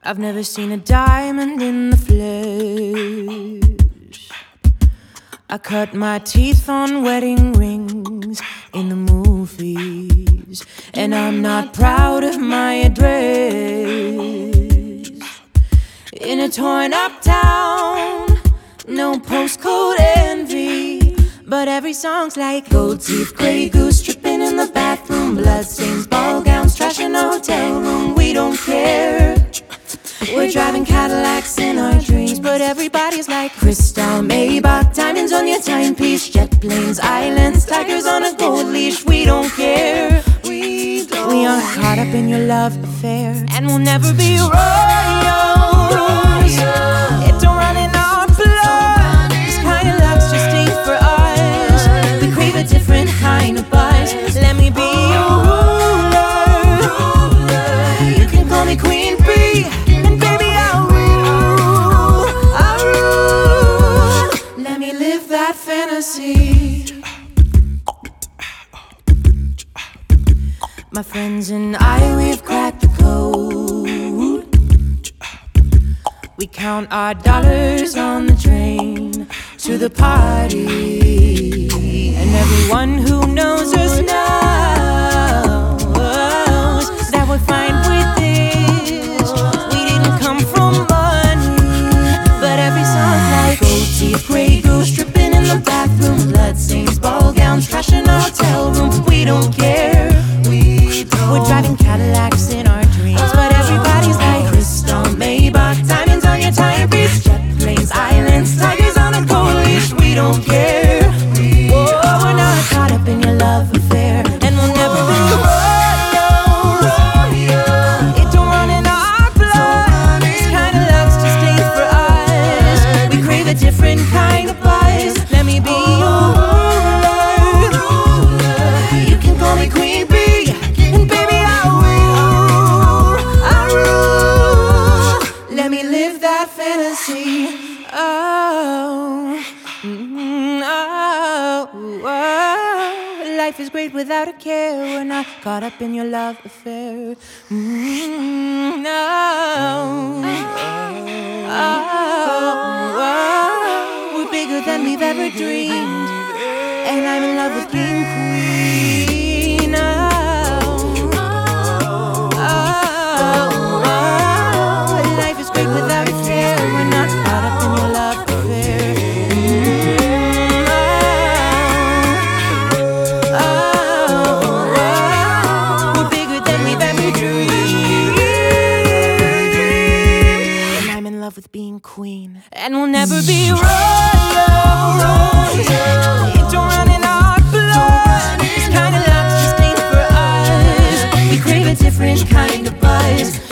I've never seen a diamond in the flesh. I cut my teeth on wedding rings in the movies, and I'm not proud of my address. In a torn up town, no postcode envy, but every song's like gold teeth, Grey Goose, tripping in the bathroom, bloodstains, ball gowns, trash in a hotel room. We don't care. We're driving Cadillacs in our dreams, but everybody's like crystal, Maybach, diamonds on your timepiece, jet planes, islands, tigers on a gold leash. We don't care. We aren't caught up in your love affair, and we'll never be royals. It don't run in our blood. This kind of luck's just ain't for us. We crave a different kind of buzz. Let me be your ruler. You can call me Queen Bee. Fantasy. My friends and I, we've cracked the code. We count our dollars on the train to the party, and everyone who knows us knows that we're fine with this. We didn't come from money, but every song's like gold teeth, Grey Goose, tripping in the bathroom, bloodstains, ball gowns, trash in our hotel room. We don't care. We're driving Cadillacs in our dreams, but everybody's like crystal, Maybach, diamonds on your timepiece, jet planes, islands, tigers on a gold leash. We don't care. We're not caught up in your love affair, and we'll never be royals. It don't run in our blood. This kind of love's just ain't for us. We crave a different kind of buzz. Let me be your ruler. You can call me Queen Bee, and baby I rule. Let me live that fantasy. Life is great without a care. We're not caught up in your love affair. We're bigger than we've ever dreamed, and I'm in love with King Queen. Life is great without a care. We're not caught up in your love affair. We're bigger than we've ever dreamed, and I'm in love with being queen, and we'll never be royals. It don't run in our blood. This kind of luck just ain't for us. We crave a different kind of buzz.